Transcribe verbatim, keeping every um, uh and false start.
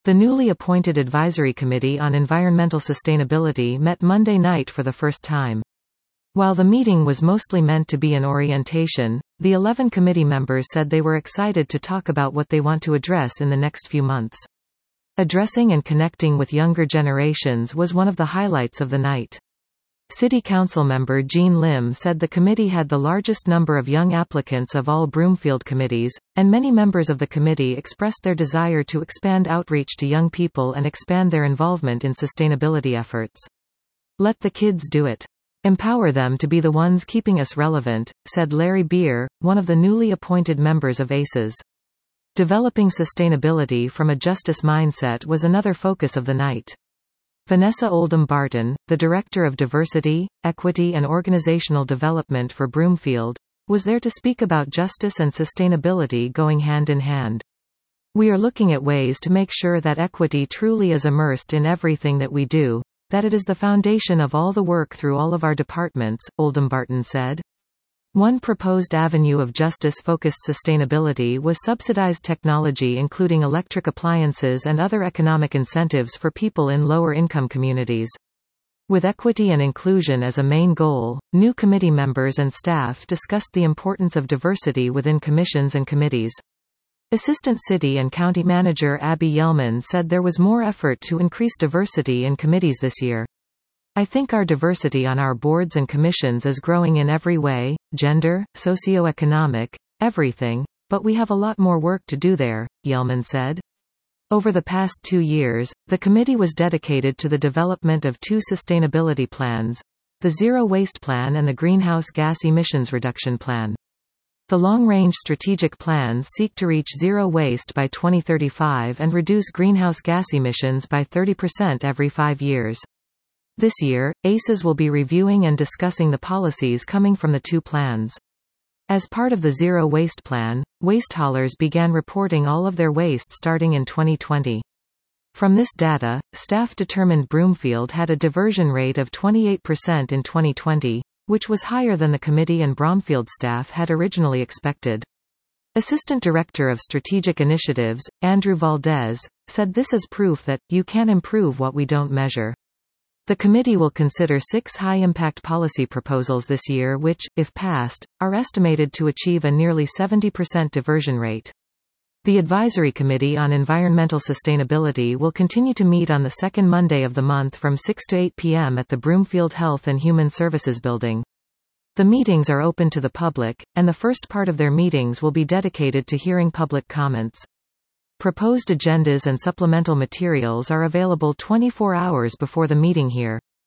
The newly appointed Advisory Committee on Environmental Sustainability met Monday night for the first time. While the meeting was mostly meant to be an orientation, the eleven committee members said they were excited to talk about what they want to address in the next few months. Addressing and connecting with younger generations was one of the highlights of the night. City Council member Jean Lim said the committee had the largest number of young applicants of all Broomfield committees, and many members of the committee expressed their desire to expand outreach to young people and expand their involvement in sustainability efforts. Let the kids do it. Empower them to be the ones keeping us relevant, said Larry Beer, one of the newly appointed members of A C E S. Developing sustainability from a justice mindset was another focus of the night. Vanessa Oldham Barton, the Director of Diversity, Equity and Organizational Development for Broomfield, was there to speak about justice and sustainability going hand in hand. We are looking at ways to make sure that equity truly is immersed in everything that we do, that it is the foundation of all the work through all of our departments, Oldham Barton said. One proposed avenue of justice-focused sustainability was subsidized technology, including electric appliances and other economic incentives for people in lower-income communities. With equity and inclusion as a main goal, new committee members and staff discussed the importance of diversity within commissions and committees. Assistant City and County Manager Abby Yellman said there was more effort to increase diversity in committees this year. I think our diversity on our boards and commissions is growing in every way, gender, socioeconomic, everything, but we have a lot more work to do there, Yellman said. Over the past two years, the committee was dedicated to the development of two sustainability plans, the Zero Waste Plan and the Greenhouse Gas Emissions Reduction Plan. The long-range strategic plans seek to reach zero waste by twenty thirty-five and reduce greenhouse gas emissions by thirty percent every five years. This year, A C E S will be reviewing and discussing the policies coming from the two plans. As part of the Zero Waste Plan, waste haulers began reporting all of their waste starting in twenty twenty. From this data, staff determined Broomfield had a diversion rate of twenty-eight percent in twenty twenty, which was higher than the committee and Bromfield staff had originally expected. Assistant Director of Strategic Initiatives, Andrew Valdez, said this is proof that, you can improve what we don't measure. The committee will consider six high-impact policy proposals this year which, if passed, are estimated to achieve a nearly seventy percent diversion rate. The Advisory Committee on Environmental Sustainability will continue to meet on the second Monday of the month from six to eight p m at the Broomfield Health and Human Services Building. The meetings are open to the public, and the first part of their meetings will be dedicated to hearing public comments. Proposed agendas and supplemental materials are available twenty-four hours before the meeting here.